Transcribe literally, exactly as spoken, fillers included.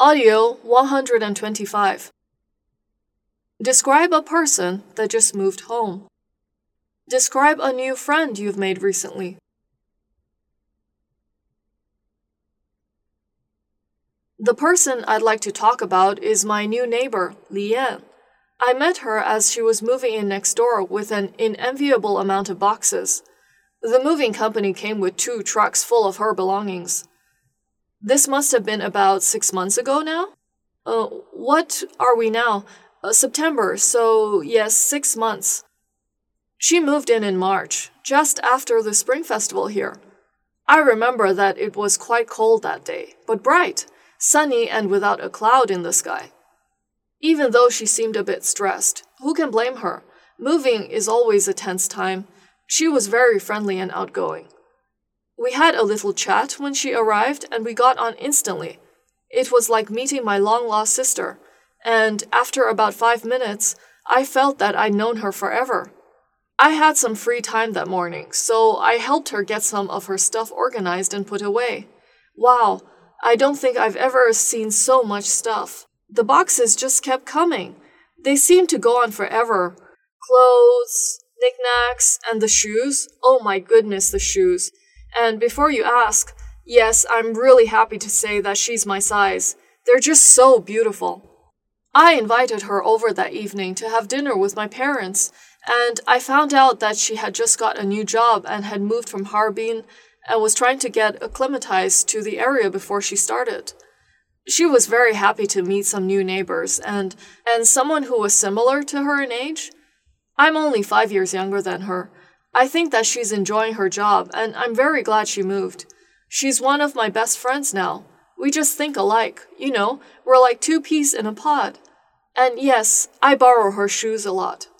Audio one hundred twenty-five. Describe a person that just moved home. Describe a new friend you've made recently. The person I'd like to talk about is my new neighbor, Lian. I met her as she was moving in next door with an unenviable amount of boxes. The moving company came with two trucks full of her belongings. This must have been about six months ago now? Uh, what are we now? Uh, September, so yes, six months. She moved in in March, just after the Spring Festival here. I remember that it was quite cold that day, but bright, sunny and without a cloud in the sky. Even though she seemed a bit stressed, who can blame her? Moving is always a tense time. She was very friendly and outgoing. We had a little chat when she arrived and we got on instantly. It was like meeting my long-lost sister, and after about five minutes, I felt that I'd known her forever. I had some free time that morning, so I helped her get some of her stuff organized and put away. Wow, I don't think I've ever seen so much stuff. The boxes just kept coming. They seemed to go on forever. Clothes, knickknacks, and the shoes. Oh my goodness, the shoes. And before you ask, yes, I'm really happy to say that she's my size. They're just so beautiful. I invited her over that evening to have dinner with my parents, and I found out that she had just got a new job and had moved from Harbin and was trying to get acclimatized to the area before she started. She was very happy to meet some new neighbors and, and someone who was similar to her in age. I'm only five years younger than her. I think that she's enjoying her job, and I'm very glad she moved. She's one of my best friends now. We just think alike, you know, we're like two peas in a pod. And yes, I borrow her shoes a lot.